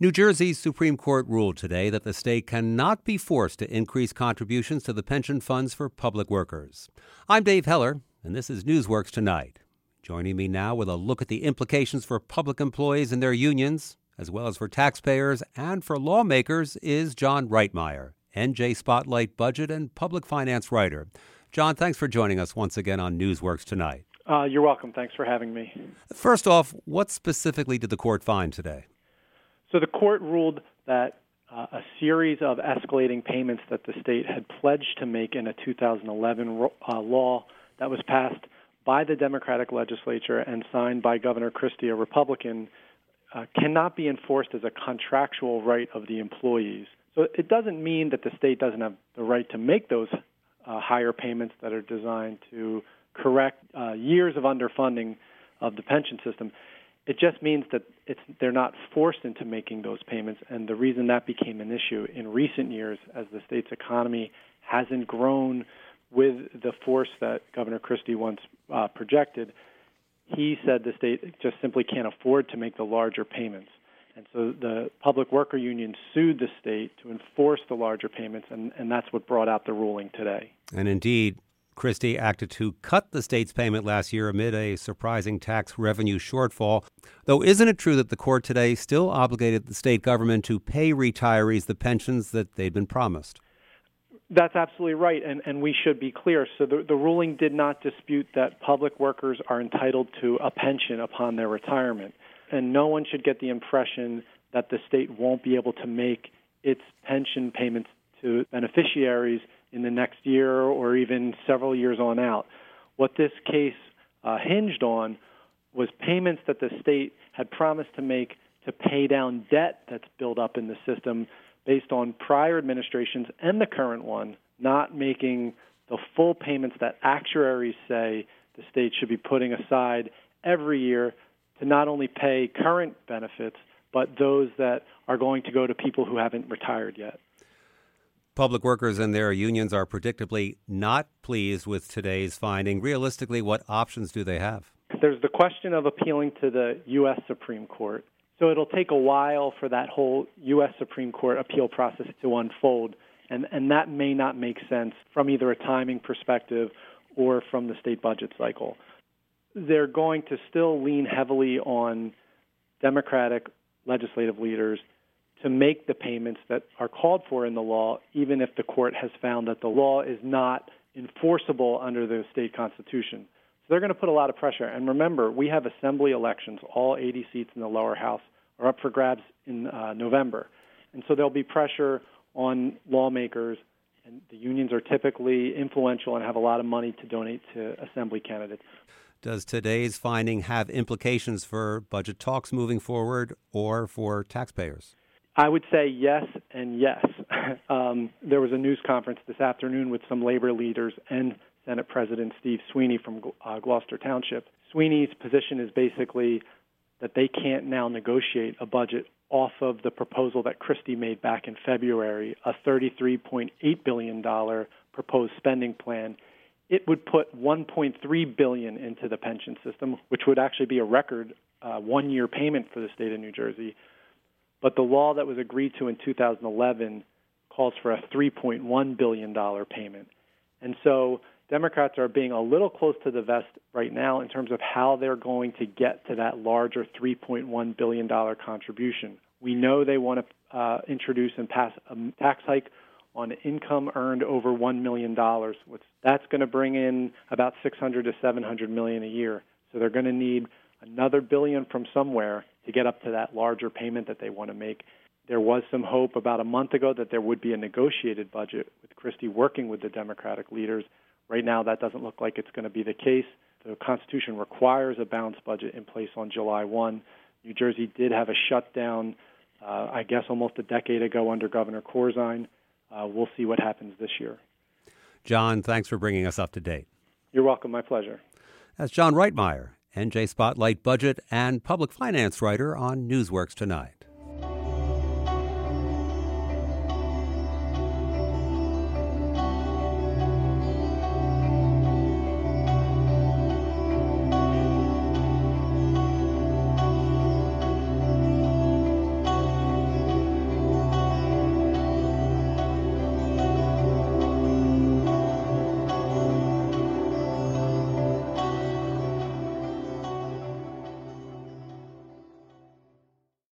New Jersey's Supreme Court ruled today that the state cannot be forced to increase contributions to the pension funds for public workers. I'm Dave Heller, and this is Newsworks Tonight. Joining me now with a look at the implications for public employees and their unions, as well as for taxpayers and for lawmakers, is John Reitmeyer, NJ Spotlight budget and public finance writer. John, thanks for joining us once again on Newsworks Tonight. You're welcome. Thanks for having me. First off, what specifically did the court find today? So the court ruled that a series of escalating payments that the state had pledged to make in a 2011 law that was passed by the Democratic legislature and signed by Governor Christie, a Republican, cannot be enforced as a contractual right of the employees. So it doesn't mean that the state doesn't have the right to make those higher payments that are designed to correct years of underfunding of the pension system. It just means that they're not forced into making those payments, and the reason that became an issue in recent years as the state's economy hasn't grown with the force that Governor Christie once projected, he said the state just simply can't afford to make the larger payments. And so the public worker union sued the state to enforce the larger payments, and that's what brought out the ruling today. And indeed, Christie acted to cut the state's payment last year amid a surprising tax revenue shortfall. Though isn't it true that the court today still obligated the state government to pay retirees the pensions that they'd been promised? That's absolutely right, and we should be clear. So the ruling did not dispute that public workers are entitled to a pension upon their retirement. And no one should get the impression that the state won't be able to make its pension payments to beneficiaries in the next year or even several years on out. What this case hinged on was payments that the state had promised to make to pay down debt that's built up in the system based on prior administrations and the current one not making the full payments that actuaries say the state should be putting aside every year to not only pay current benefits, but those that are going to go to people who haven't retired yet. Public workers and their unions are predictably not pleased with today's finding. Realistically, what options do they have? There's the question of appealing to the U.S. Supreme Court. So it'll take a while for that whole U.S. Supreme Court appeal process to unfold, and that may not make sense from either a timing perspective or from the state budget cycle. They're going to still lean heavily on Democratic legislative leaders to make the payments that are called for in the law, even if the court has found that the law is not enforceable under the state constitution. So they're going to put a lot of pressure. And remember, we have assembly elections. All 80 seats in the lower house are up for grabs in November. And so there'll be pressure on lawmakers, and the unions are typically influential and have a lot of money to donate to assembly candidates. Does today's finding have implications for budget talks moving forward or for taxpayers? I would say yes and yes. There was a news conference this afternoon with some labor leaders and Senate President Steve Sweeney from Gloucester Township. Sweeney's position is basically that they can't now negotiate a budget off of the proposal that Christie made back in February, a $33.8 billion proposed spending plan. It would put $1.3 billion into the pension system, which would actually be a record one-year payment for the state of New Jersey. But the law that was agreed to in 2011 calls for a $3.1 billion payment. And so Democrats are being a little close to the vest right now in terms of how they're going to get to that larger $3.1 billion contribution. We know they want to introduce and pass a tax hike on income earned over $1 million. That's going to bring in about $600 to $700 million a year. So they're going to need another billion from somewhere to get up to that larger payment that they want to make. There was some hope about a month ago that there would be a negotiated budget with Christie working with the Democratic leaders. Right now, that doesn't look like it's going to be the case. The Constitution requires a balanced budget in place on July 1. New Jersey did have a shutdown, I guess, almost a decade ago under Governor Corzine. We'll see what happens this year. John, thanks for bringing us up to date. You're welcome. My pleasure. That's John Reitmeyer, NJ Spotlight budget and public finance writer on Newsworks Tonight.